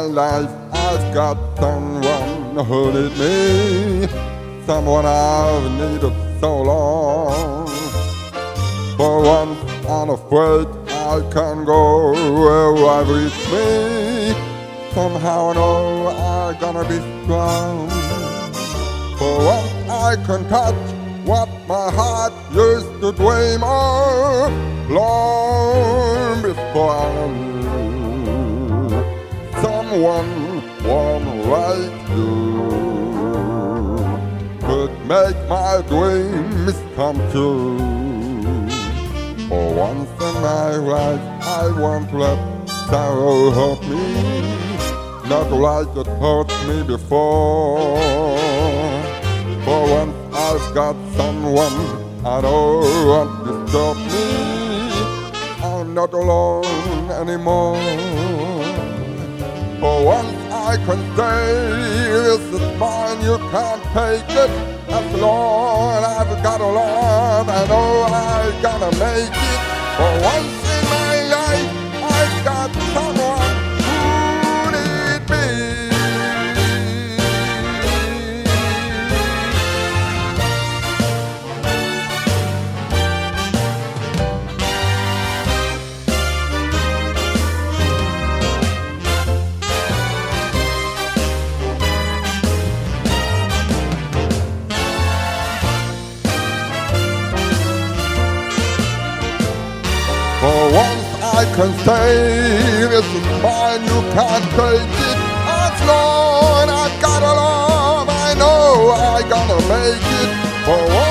life I've got someone who need me, someone I've needed so long. For once I'm afraid I can't go where with me. Somehow I know I'm gonna be strong. For once I can touch what my heart used to dream of long before I knew someone warm like you could make my dreams come true. For once in my life I won't let sorrow hurt me, not like it hurt me before. For once I've got someone I don't want to stop me. I'm not alone anymore. For once I can say this is mine, you can't take it. As long as I've got a love, I know I'm gonna make it. For once in my life I've got someone who needs me. For once I can say this is mine, you can't take it. As long as I've got a love, I know I'm gonna make it. For